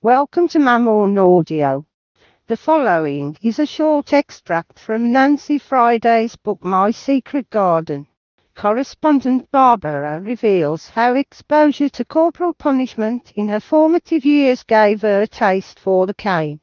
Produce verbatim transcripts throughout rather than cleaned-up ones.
Welcome to Mamorn Audio. The following is a short extract from Nancy Friday's book My Secret Garden. Correspondent Barbara reveals how exposure to corporal punishment in her formative years gave her a taste for the cane.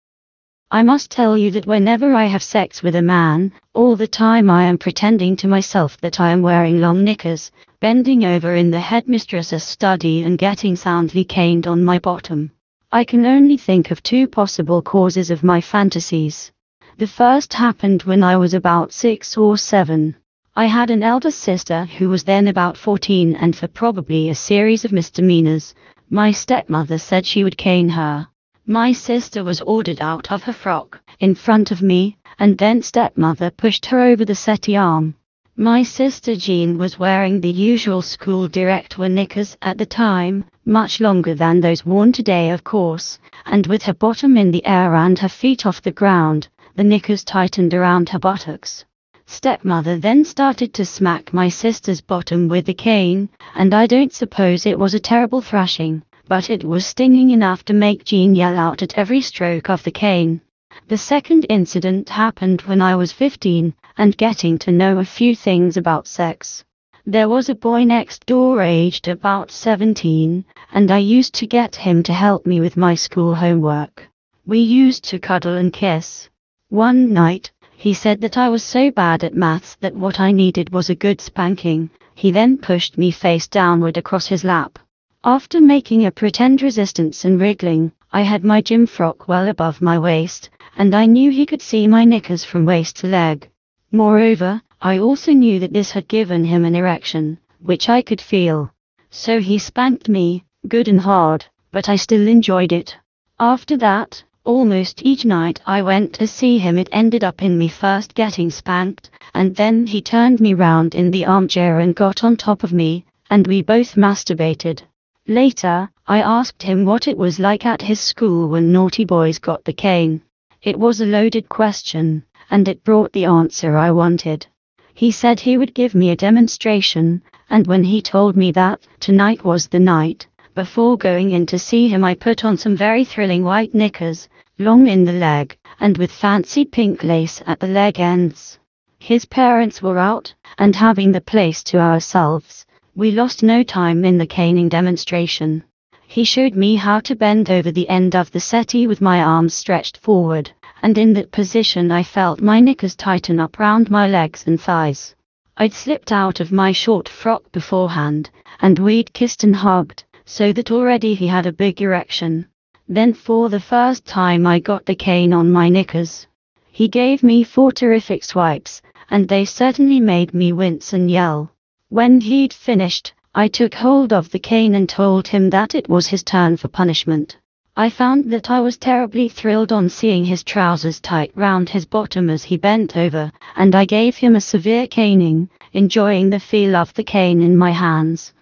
I must tell you that whenever I have sex with a man, all the time I am pretending to myself that I am wearing long knickers, bending over in the headmistress's study and getting soundly caned on my bottom. I can only think of two possible causes of my fantasies. The first happened when I was about six or seven. I had an elder sister who was then about fourteen, and for probably a series of misdemeanors, my stepmother said she would cane her. My sister was ordered out of her frock, in front of me, and then stepmother pushed her over the settee arm. My sister Jean was wearing the usual school directoire knickers at the time, much longer than those worn today of course, and with her bottom in the air and her feet off the ground, the knickers tightened around her buttocks. Stepmother then started to smack my sister's bottom with the cane, and I don't suppose it was a terrible thrashing, but it was stinging enough to make Jean yell out at every stroke of the cane. The second incident happened when I was fifteen, and getting to know a few things about sex. There was a boy next door aged about seventeen, and I used to get him to help me with my school homework. We used to cuddle and kiss. One night, he said that I was so bad at maths that what I needed was a good spanking. He then pushed me face downward across his lap. After making a pretend resistance and wriggling, I had my gym frock well above my waist, and I knew he could see my knickers from waist to leg. Moreover, I also knew that this had given him an erection, which I could feel. So he spanked me, good and hard, but I still enjoyed it. After that, almost each night I went to see him, it ended up in me first getting spanked, and then he turned me round in the armchair and got on top of me, and we both masturbated. Later, I asked him what it was like at his school when naughty boys got the cane. It was a loaded question, and it brought the answer I wanted. He said he would give me a demonstration, and when he told me that tonight was the night, before going in to see him I put on some very thrilling white knickers, long in the leg, and with fancy pink lace at the leg ends. His parents were out, and having the place to ourselves, we lost no time in the caning demonstration. He showed me how to bend over the end of the settee with my arms stretched forward, and in that position I felt my knickers tighten up round my legs and thighs. I'd slipped out of my short frock beforehand, and we'd kissed and hugged, so that already he had a big erection. Then for the first time I got the cane on my knickers. He gave me four terrific swipes, and they certainly made me wince and yell. When he'd finished, I took hold of the cane and told him that it was his turn for punishment. I found that I was terribly thrilled on seeing his trousers tight round his bottom as he bent over, and I gave him a severe caning, enjoying the feel of the cane in my hands.